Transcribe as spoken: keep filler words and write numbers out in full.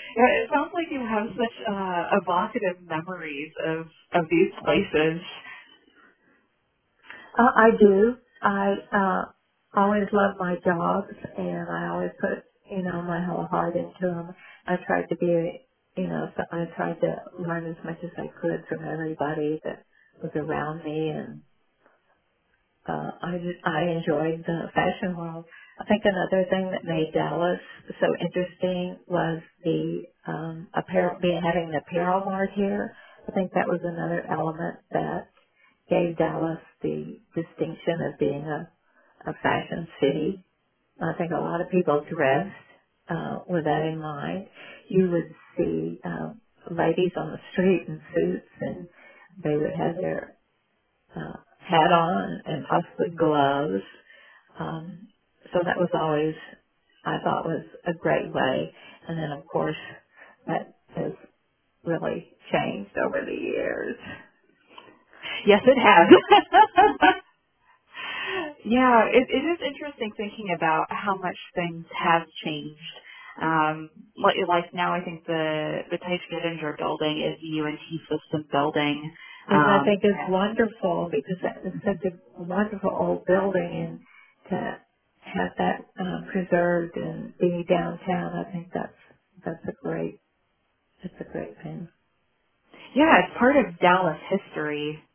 Yeah, it sounds like you have such uh, evocative memories of of these places. Uh, I do. I uh, always love my jobs, and I always put, you know, my whole heart into them. I tried to be, you know, so I tried to learn as much as I could from everybody that was around me, and uh, I just, I enjoyed the fashion world. I think another thing that made Dallas so interesting was the um, apparel, being having the apparel mart here. I think that was another element that gave Dallas the distinction of being a, a fashion city. I think a lot of people dressed uh, with that in mind. You would see uh, ladies on the street in suits, and they would have their uh, hat on and possibly gloves. Um, so that was always, I thought, was a great way. And then, of course, that has really changed over the years. Yes, it has. Yeah, it, it is interesting thinking about how much things have changed. Um, like, like now, I think the the Tice Gettinger building is the U N T system building. Which I Um, think is wonderful because that is such a wonderful old building, and to have that uh, preserved and be downtown, I think that's that's a great that's a great thing. yeah, it's part of Dallas history.